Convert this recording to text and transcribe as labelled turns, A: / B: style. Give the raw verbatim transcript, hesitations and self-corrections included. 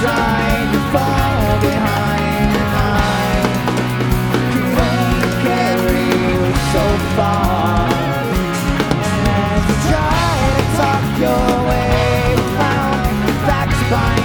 A: inside, you fall behind, and I can only carry you so far.